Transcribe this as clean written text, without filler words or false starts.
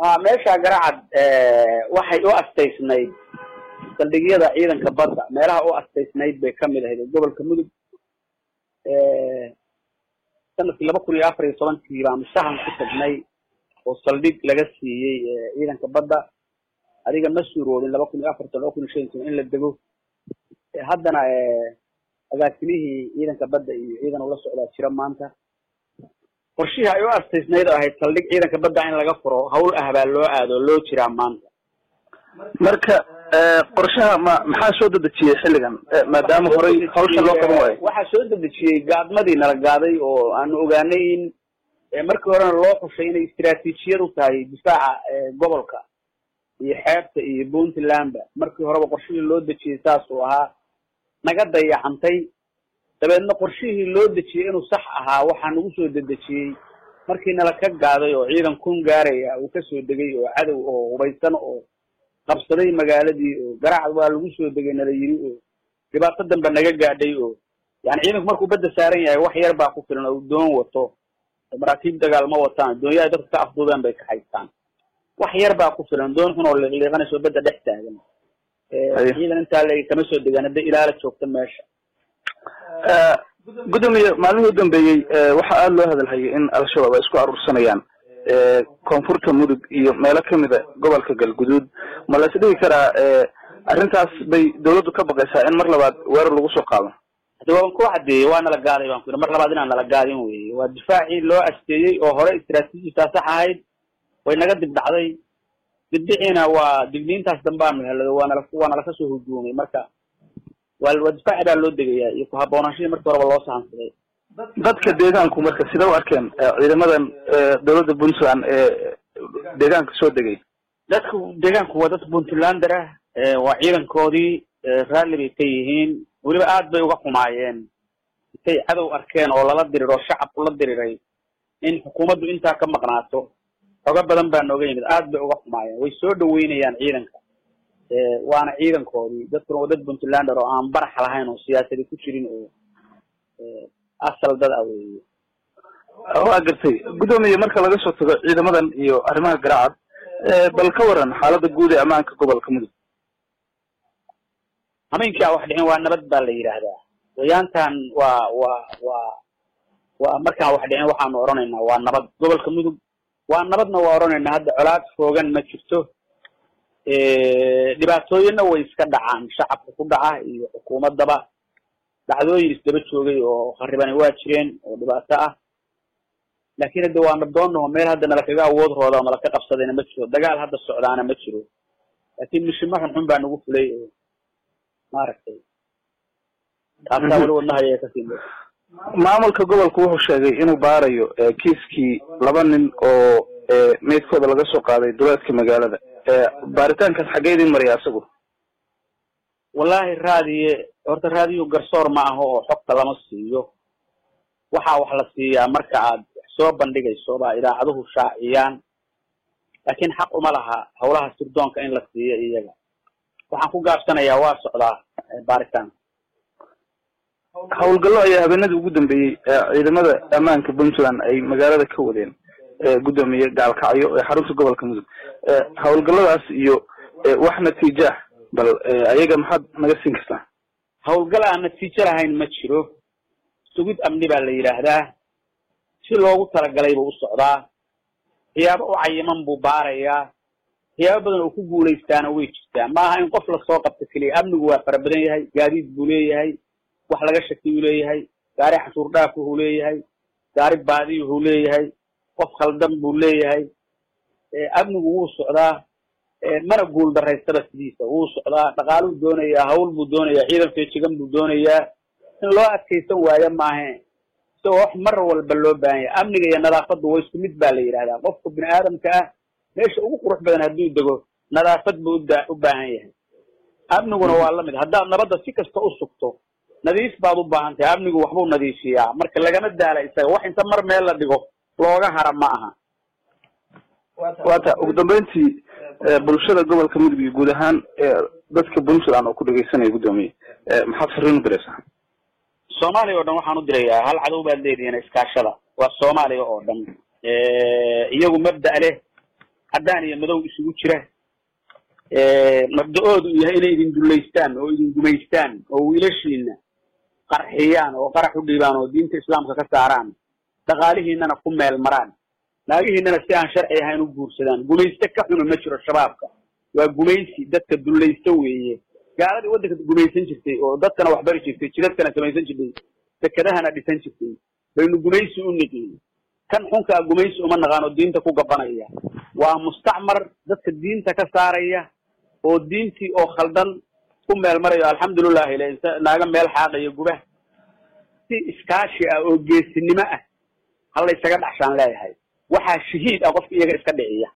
meesha garacad waxay u astaysnayd saldhigyada ciidanka badda meelaha u astaysnayd bay kamid ahayd gobolka mudug sanadkii 2014 baan sahan ku tagnay oo saldhig laga siiyey ciidanka badda adiga ma suuroodin 2014 in la dego haddana agaasimihii ciidanka badda iyo ciidan ula socdaa jira maanta qorshihii ay u astaysnayd oo ahayd saldhig ciidanka badda in laga furo hawl ah baa loo aado loo jiraa maanta marka qorshaha maxaa soo dadajiyay xilligan maadaama horay hawsha loo qaban waayo waxaa soo dadajiyey gaadmadii nala gaaday oo aan ogaanay in markii horena loo xushay inay istiraatiijiyad u tahay difaaca gobolka iyo xeebta iyo puntlandba markii horeba qorshihii loo dejiyey saas uu ahaa naga dayacantay dabeedna qorshihii loo dejiyey inuu sax ahaa waxaa nagu soo dedejiyey markii nala ka gaaday oo ciidan kun gaaraya uu kasoo degay oo cadow oo hubaysan oo qabsaday magaaladii oo garacad waa lagu soo degay nala yiri oo dhibaato danba naga gaadhay oo yani ciidanku markuu badda saaran yahay wax yar baa ku filan oo doon wato maraakiib dagaal ma wataan doonyaha dadka ka afduudaan bay ka haystaan wax yar baa ku filan doon xun oo liiqliiqanayso badda dhex taagan ciidan intaa leegi kama soo degaan hadda ilaala joogta meesha gudoomiye maalmihii u dambeeyey waxaa aada loo hadalhayay in al-shabaab ay isku aruursanayaan koonfurta mudug iyo meelo kamida gobolka galguduud ma la is dhihi karaa arrintaas bay dawladdu ka baqaysaa in mar labaad weerar lagu soo qaado hadi waan ku cadeeyey waa nala gaaday baan ku yidhi mar labaad inaan nala gaadin weye waa difaacii loo asteeyey oo hore istiraatiijisaa sax ahayd way naga dibdhacday dibdhiciina waa digniintaas dambaanu helado waa nala kasoo hujuumay marka waa difaaci baa loo degayaa iyo ku-haboonaanshadii markii horeba loo sahansaday dadka deegaanku marka sida u arkeen ciidamadan dawladda puntland ee deegaanka soo degay dadka deegaanku waa dad puntlander ah waa ciidankoodii raalli bay ka yihiin weliba aad bay uga xumaayeen intay cadow arkeen oo lala diriro shacabku la diriray in xukuumaddu intaa ka maqnaato xoga badan baa nooga yimid aad bay uga xumaayeen way soo dhaweynayaan ciidanka waana ciidankoodii dadkuna waa dad puntlander oo aan barax lahayn oo siyaasadi ku jirin oo asal dad ah weeye waa gartay gudoomiye marka laga soo tago ciidamadan iyo arrimaha garacad bal ka waran xaaladda guud ee ammaanka gobolka mudug hameenkii aan wax dhicin waa nabad baa la yidhaahdaa wayaantan waa markaan wax dhicin waxaanu odhanaynaa waa nabad gobolka mudug waa nabadna waa odhanaynaa hadda colaad foogan ma jirto dhibaatooyinna way iska dhacaan shacabka ku dhaca iyo xukuumaddaba dhacdooyin isdaba joogay oo kharibani waa jireen oo dhibaato ah laakiin hadda waa nabdoonaho meel hadda nalakaga awood rooda oo nalaka qabsadayna ma jiro dagaal hadda socdaana ma jiro laakiin mishimo xunxun baa nagu fulay oo maaragtay taasaa weli wadnahaya kasii maamulka gobolku wuxuu sheegay inuu baarayo kiiskii 2 nin oo meydkooda laga soo qaaday duleedka magaalada baaritaankaas xaggee idin maraya asagu wallahi horta raadiyo garsoor ma aho oo xogta lama siiyo waxaa wax la siiyaa marka aad soo bandhigayso baa idaacaduhu shaaciyaan laakiin xaq uma laha hawlaha sirdoonka in la siiyo iyaga waxaan ku gaabsanayaa waa socdaa baaritaan hawlgallo ayaa habeenadii ugu dambeeyey ciidamada ammaanka puntland ay magaalada ka wadeen gudoomiye gaalkacyo ee xarunta gobolka mudug hawlgalladaas iyo wax natiijo ah bal ayaga maxaad naga siin kartaa hawlgal aan natiijo lahayn ma jiro sugid amni baa la yidhaahdaa si loogu talagalay buu u socdaa siyaabo u cayiman buu baarayaa siyaabo badan oo ku guulaystaana way jirtaa ma aha in qof lasoo qabto keliya amnigu waa fara badan yahay gaadiid buu leeyahay wax laga shakiyuu leeyahay gaari xashuur dhaafuhuu leeyahay gaari baadiyuhuu leeyahay qof khaldan buu leeyahay amnigu wuu socdaa mana guul daraystaba sidiisa wuu socdaa dhaqaaluu doonayaa hawl buu doonayaa ciidan feejigan buu doonayaa in loo adkaysan waayo maahe isagoo wax mar walba loo baahan yahay amniga iyo nadaafaddu waa isku mid baa la yidhahdaa qofka bini aadamka ah meesha ugu qurux badan hadduu dego nadaafad buu u baahan yahay amniguna waa lamid haddaad nabadda si kasta u sugto nadiif baad u baahan tahay amnigu waxbuu nadiifiyaa marka lagama daala isaga wax inta mar meel la dhigo looga hara ma aha waata ugu dambeyntii bulshada gobolka mudug iyo guud ahaan dadka puntland oo ku dhegeysanaya gudoomiye maxaad fariin u diraysaa soomaaliya oo dhan waxaan u dirayaa hal cadow baad leedihiin iskaashada waa soomaaliya oo dhan iyagu mabda' leh haddaan iyo madow isugu jira mabda-oodu yahay inay idin dullaystaan oo idin gumaystaan oo wiilashiina qarxiyaan oo qarax u dhiibaan oo diinta islaamka ka saaraan dhaqaalihiinana ku meel maraan naagihiinana si aan sharci ahayn u guursadaan gumayste ka xunu ma jiro shabaabka waa gumaysi dadka dullaysto weeye gaaladii waddanka gumaysan jirtay oo dadkana waxbari jirtay jidadkana samaysan jirtay dekedahana dhisan jirtay baynu gumaysi u niqiin kan xunkaa gumaysi uma naqaan oo diinta ku gabanaya waa mustacmar dadka diinta ka saaraya oo diintii oo khaldan ku meel marayo alxamdulillahi naaga meel xaaqaya guba si iskaashi ah oo geesinimo ah hala isaga dhaxshaan leeyahay waxaa shahiid ah qofka iyaga iska dhiciya